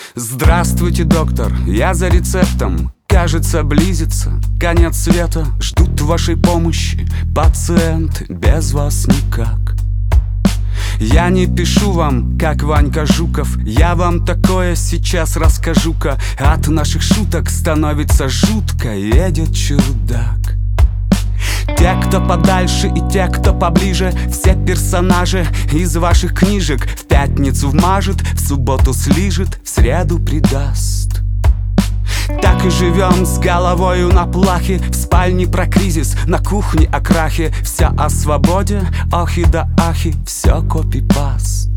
Здравствуйте, доктор, я за рецептом. Кажется, близится конец света. Ждут вашей помощи пациенты, без вас никак. Я не пишу вам, как Ванька Жуков. Я вам такое сейчас расскажу-ка. От наших шуток становится жутко. Едет чудак. Те, кто подальше, и те, кто поближе, все персонажи из ваших книжек. В пятницу вмажет, в субботу слижет, в среду предаст. Так и живем с головою на плахе. В спальне про кризис, на кухне о крахе. Вся о свободе, охи да ахи, все копипаст.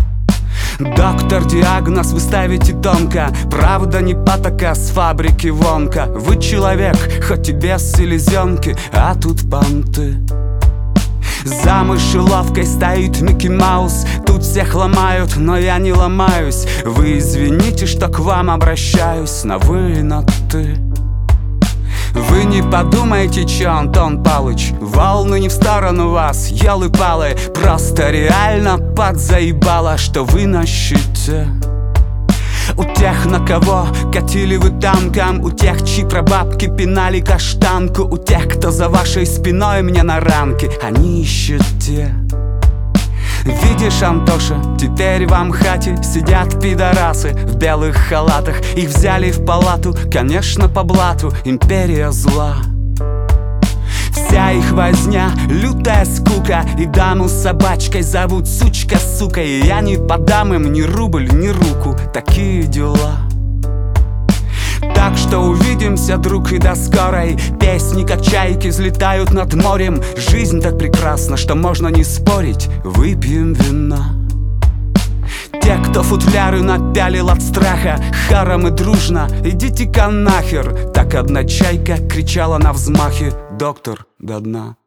Доктор, диагноз вы ставите тонко. Правда не патока с фабрики Вонка. Вы человек, хоть и без селезенки, а тут понты. За мышеловкой стоит Микки Маус. Тут всех ломают, но я не ломаюсь. Вы извините, что к вам обращаюсь на вы и на ты. Вы не подумайте, чё, Антон Палыч, волны не в сторону вас, елы-палы. Просто реально подзаебало, что вы на щите. У тех, на кого катили вы танком, у тех, чьи прабабки пинали каштанку, у тех, кто за вашей спиной мне на ранке, они ищете. Видишь, Антоша, теперь в Амхате сидят пидорасы в белых халатах. Их взяли в палату, конечно, по блату, империя зла. Вся их возня, лютая скука. И даму с собачкой зовут сучка, сука. И я не подам им ни рубль, ни руку. Такие дела. Так что увидимся, друг, и до скорой. Песни, как чайки, взлетают над морем. Жизнь так прекрасна, что можно не спорить. Выпьем вина. Те, кто футляры напялил от страха, харом и дружно, идите-ка нахер. Так одна чайка кричала на взмахе: доктор, до дна.